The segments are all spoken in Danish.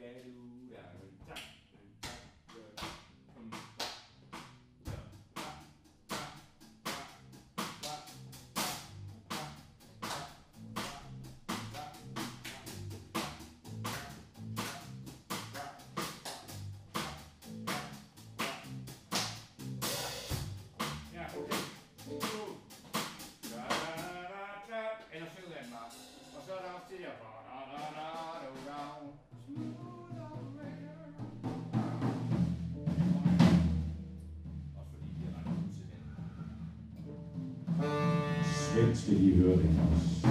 Svend skal lige høre det også.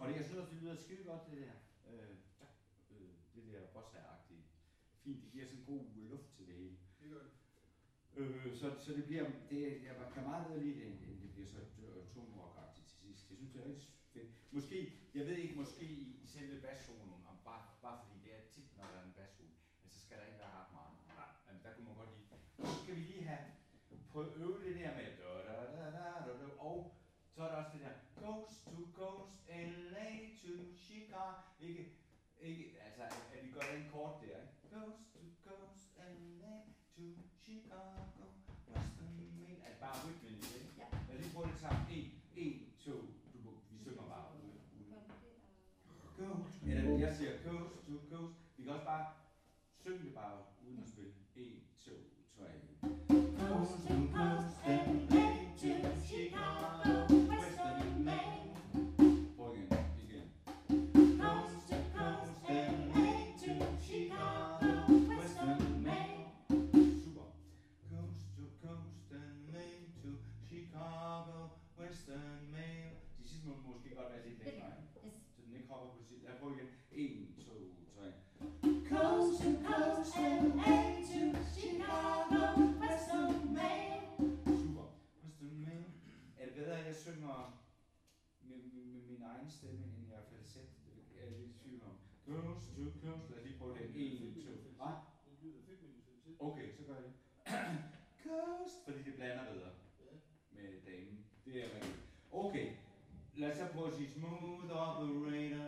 Og jeg synes også, det lyder skide godt, det der. Det der bossa-agtige. Fint, det giver sådan god luft til det hele. Det gør det. Så det bliver, jeg kan meget bedre lide det, end det bliver så tungrock-agtigt til sidst. Jeg synes, det er rigtig fedt. Måske, jeg ved ikke, måske i selve bassoloen, bare fordi det er tit, når der er en bassolo, så skal der ikke være ret meget. Der kunne man godt lide. Så skal vi lige have prøvet at øve det der med og så er der også det der Coast to Coast, LA to Chicago. Ikke, altså at vi gør den kort der, ikke? Coast to Coast, LA to Chicago, Western Mail. Altså bare rytmen i det, ikke? Ja. Lad os lige prøve det sammen. 1, 2, vi synger bare uden. Coast, eller jeg siger Coast to Coast. Vi kan også bare synge det bare uden at spille. 1, 2, 3. Coast to Coast, LA to Chicago, Western Mail. Prøv igen. Coast to Coast, LA to Chicago, Western Mail. Super. Coast to Coast, LA to Chicago, Western Mail. De sidste må måske godt være lidt længere, ikke? Så den ikke hopper på sit. Lad os prøve igen. 1, 2, 3. Coast to coast, LA to Chicago, Western Mail. Super. Western Mail. Er det bedre, at jeg synger med min egen stemme, end jeg er falset? Det er jeg lidt i tvivl om. Coast to coast. Lad os lige prøve det. 1, 2. Hvad? Okay, så gør jeg det. Coast. Fordi det blander bedre med damen. Det er rigtigt. Okay. Lad os så prøve at sige smooth operator.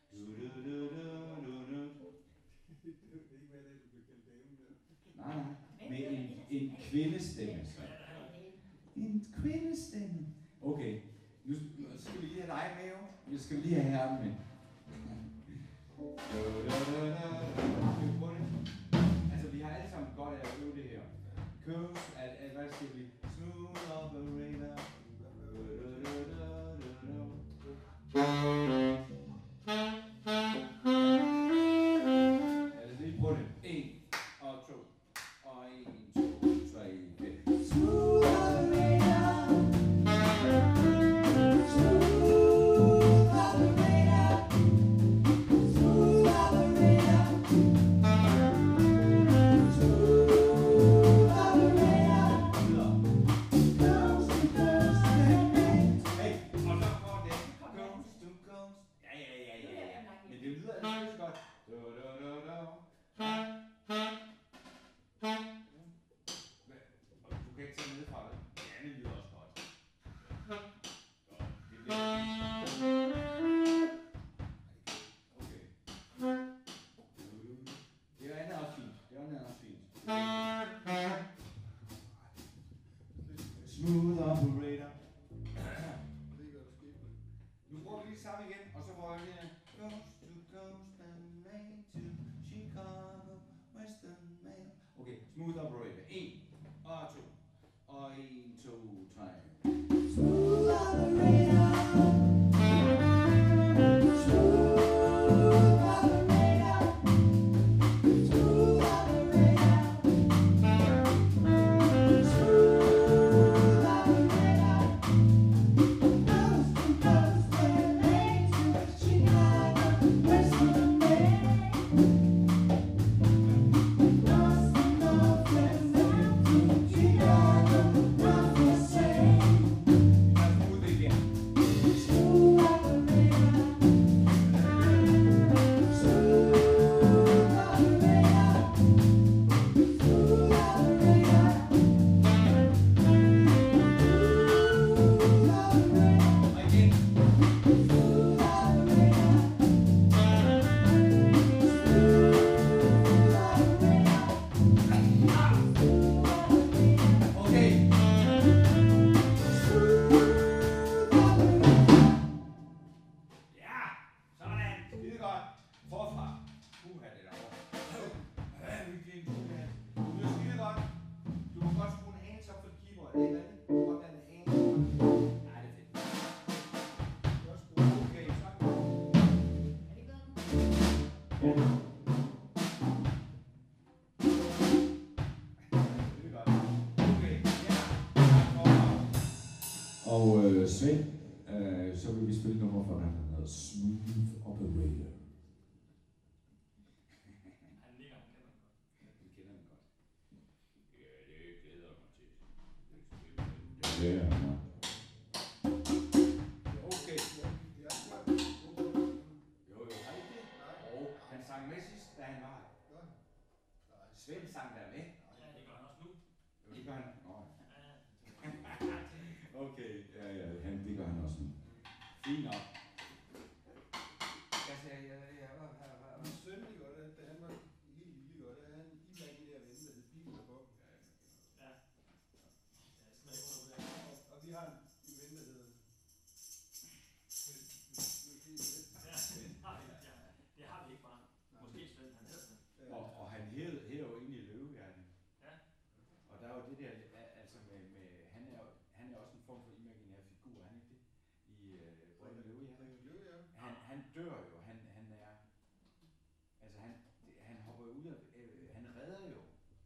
Nej, med en kvindestemme. En kvindestemme. Okay, nu skal vi lige have dig med, jo. Vi skal lige have herren med. Altså, vi har alle sammen godt af at øve det her. Coast, hvad siger vi? Smooth operator. Lad os lige prøve det. 1 og 2 og 1, 2, 3, 4. Smooth operator. Smooth operator. Smooth operator. Smooth operator. Coast to coast, Hey, og så går det. Coast to coast. Ja. Men det lyder altså så godt. Og du kan ikke tage ned fra det. Ja, det lyder også godt. Det bliver okay. Det andet er også fint. Smooth operator. Nu prøver vi lige sammen igen, og så prøver vi lige Coast to coast and LA to Chicago, Western Mail. Okay, smooth operator. 1 og 2 og 1, 2, 3. smooth operator. Smooth operator. Smooth operator. Smooth operator. Coast to coast, LA to Chicago, Western Mail. North to north, south to Chicago, north to south. Smooth igen. Smooth operator. Smooth operator. Smooth operator. Og igen. Smooth operator. Okay. Ja, sådan. Skide godt. Forfra. Puha, det derovre. Vi giver en puha. Det er skide godt. Du må godt skrue en anelse op for dit keyboard. Er det ikke rigtigt? Du må godt lade en anelse op. Nej, det er fedt. Okay, så. Skide godt. Okay, ja. Og Svend, Så vil vi spille nummer for, der hedder Smooth Operator. Han nikker, han kender den godt. Han kender den godt. Ja, det glæder mig til. Ja. Okay. Jo, har I det? Og han sang med sidst, da han var her. Svend sang der med. Ja, det gør han også nu. Jo, det gør han. Nå. Okay. Ja, det gør han også nu. Fint nok. Jeg sagde, jeg var her. Min søn, ikke godt, da han var helt lille godt, da han i manden der ven, der hed Bilen og Bob. Ja. Ja, sådan er det. Og vi har en ven, der hedder... Ja, det har vi ikke bare. Måske Svend, han hedder Svend. Og han hed jo egentlig Løvehjerte. Ja. Og der er jo det der, altså med han er også en form for imaginær figur, er han ikke det? I Brøndby Løvehjerte. Han dør jo, han er, altså han hopper ud af, han redder jo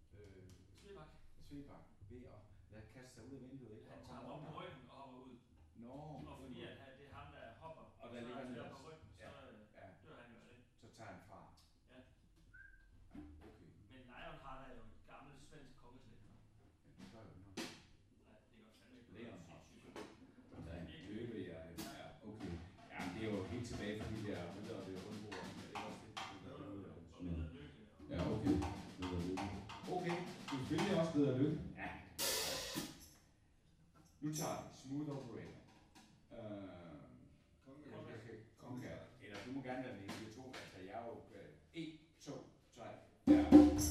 Svebak ved at lade kaste sig ud af vinduet, ikke? Han tager op på ryggen og hopper ud. Nå. Og fordi at det er ham, der hopper, Og der ligger han der også. på ryggen, så Ja. dør han jo af det. Så tager han fra. Ja. Okay. Men Lionheart er jo et gammelt svensk kongeslægt. Ja, det gør jo noget. Nej, det gør fandme ikke. Leon. Sindssygt. Der er en løvehjerte. Ja, okay. Ja, men det er jo helt tilbage fra de der rytter ved rundbord. Det er også det, der er ude. Og med lykke. Ja, okay. Okay. Du spiller også Ridder Lykke. Ja. Nu tager vi Smooth Operator. Konga. Eller du må gerne være med i 4-2. Altså jeg er jo 1, 2, 3. Ja.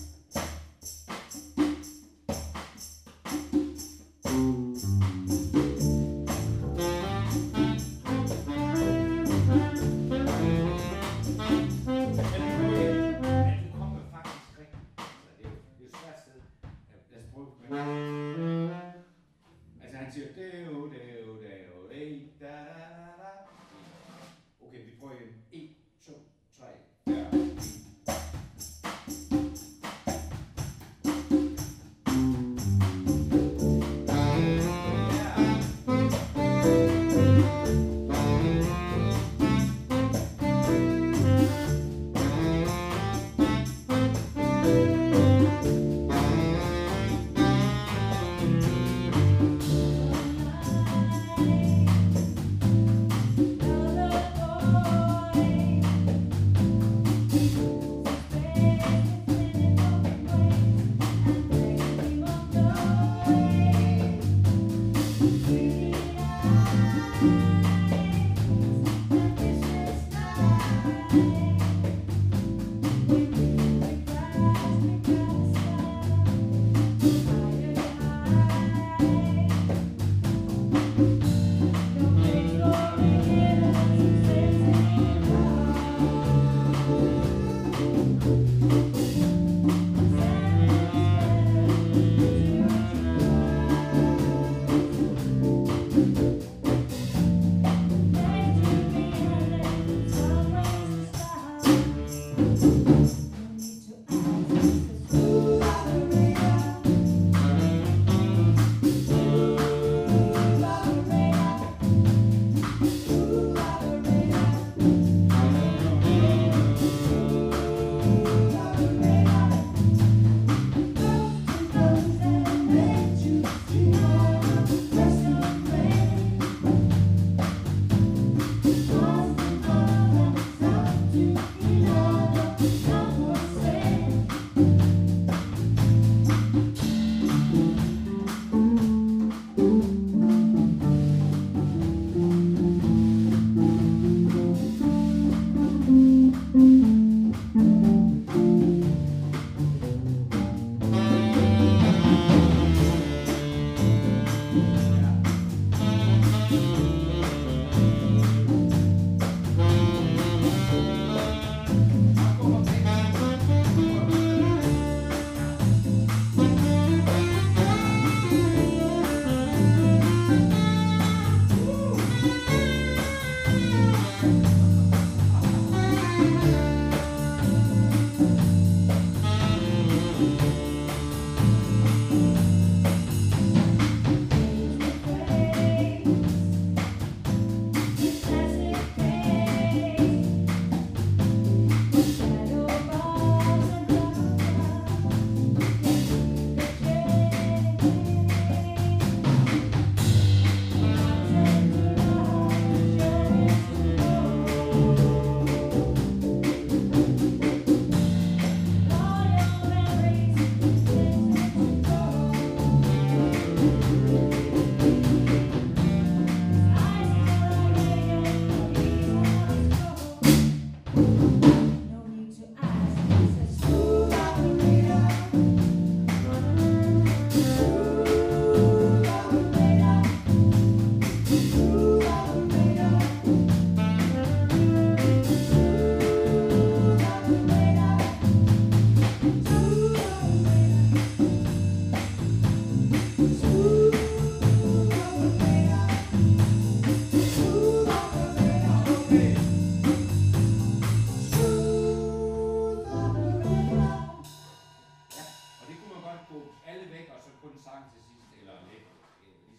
Altså han siger deo, deo, deo, deo, da, da, da, da. Okay, vi prøver igen. 1, 2, 3. Ja. Thank you.